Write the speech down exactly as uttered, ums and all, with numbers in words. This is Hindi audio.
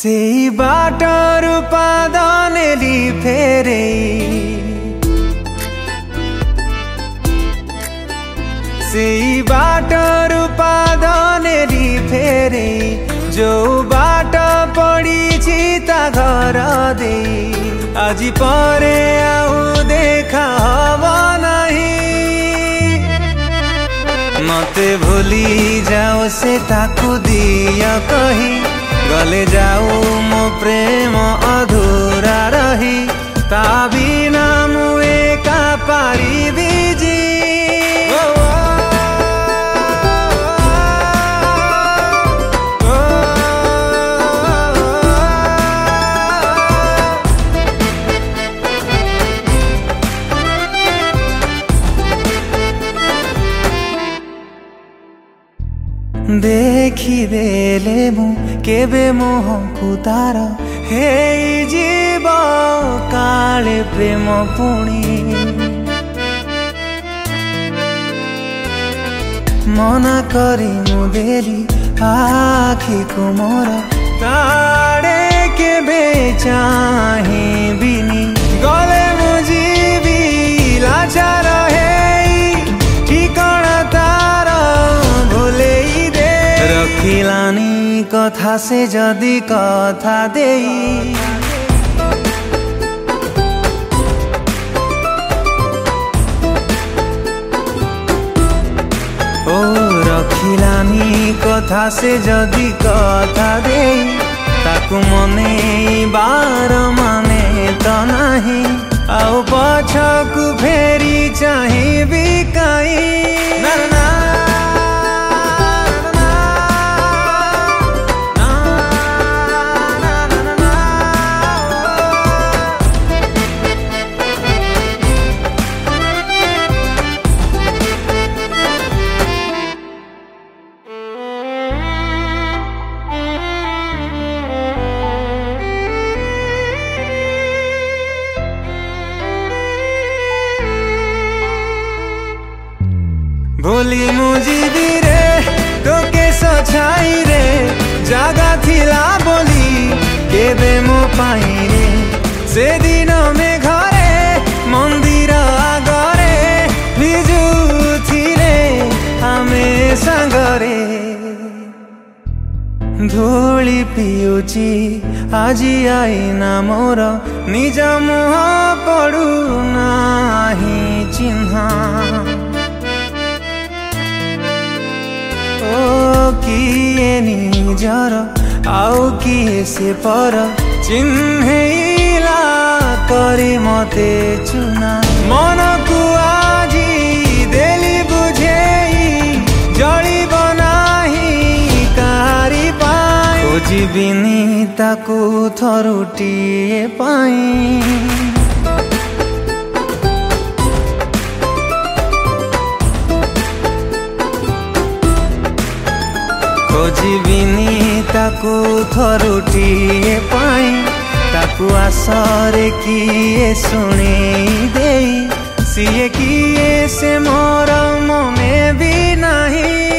सेई बाटरु पाद नेली फेरे सेई बाटरु पाद नेली फेरे जो बाट पड़ी ता घर दे आजी परे आउ देखा हवा नहीं मते भूली जाओ से ताकू दिया कही गले जाऊ मो प्रेम अधूरा रही ता बिना मुए का पारी बीजी देखी देले मु केबे मोह को तार हे जीव काले प्रेम पुणी मना करी मु देली आखि को मोर ताड़े केबे चाहे बिनी गले मु जीवी लाचार है ठिकाना तार भूले रखिलानी कथा से जदि कथा देई ओ रखिलानी कथा से जदि कथा देई ताकू मने बार माने तो नहीं आउ पछकू फेरी चाहिबी काई ना ना भोली मुझी रे तो केस छाई रे जागा थिला बोली केबे मो पाई रे से दिन में घरे मंदिर आगरे बिजू थिले हमें संगरे धूली पियुची आजी आई ना मोर निज मुह पड़ू नाही चिन्हा ओ किए निजर आउ किए से पर चिन्हैला करे मते चुना मन को आजी देली बुझेई जड़ी बनाही कारी पाई खोजिबिनी ताकू थरुटिए पाई खोजिबिनी ताकू थरुटिए पाई ताकू आसरे किए शुणे देई सीए किए से मोर मने भी नहीं।